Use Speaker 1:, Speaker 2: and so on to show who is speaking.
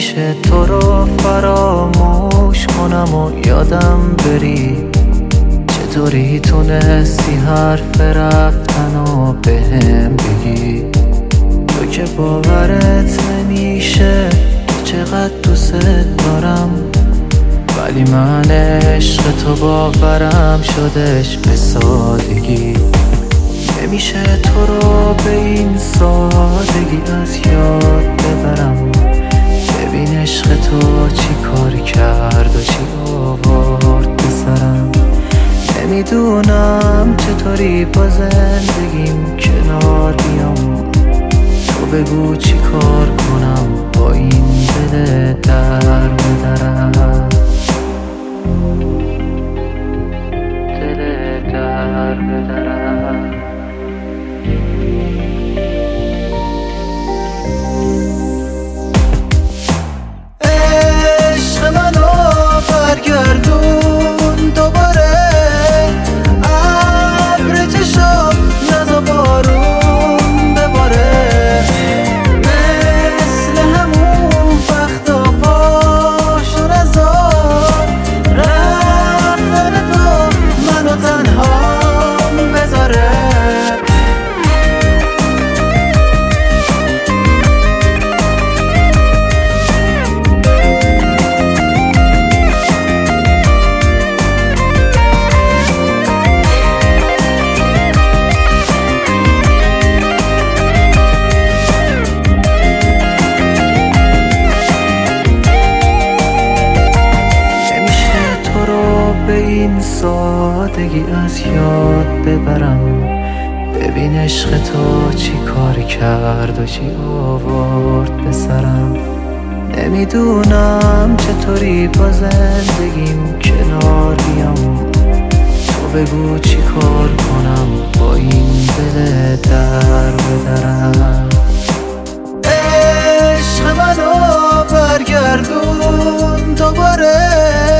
Speaker 1: نمیشه تو رو فراموش کنم و یادم بری. چطوری تونستی حرف رفتن و بهم بگی؟ تو که باورت نمیشه چقدر دوست دارم، ولی من عشق تو باورم شدش به سادگی. نمیشه تو رو به این سادگی از یاد ببرم. ببین عشق تو چی کار کرد و چی آورد به سرم. نمیدونم چطوری با زندگیم کنار بیام. تو بگو چی کار کنم با این دل در بدرم. دل در بدرم. عشق منو برگردون دوباره، ابر چشم نزا بارون بباره. مثل همون وقتا پاشو نزار، رفتن تو منو تنها بذاره. به این سادگی از یاد ببرم. ببین عشق تو چی کار کرد و چی آورد به سرم. نمیدونم چطوری با زندگیم کنار بیام. تو بگو چی کار کنم با این دل در بدرم. عشق منو برگردون دوباره،